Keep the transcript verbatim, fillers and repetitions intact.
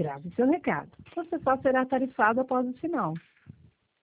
Grave seu recado. Você só será tarifado após o sinal.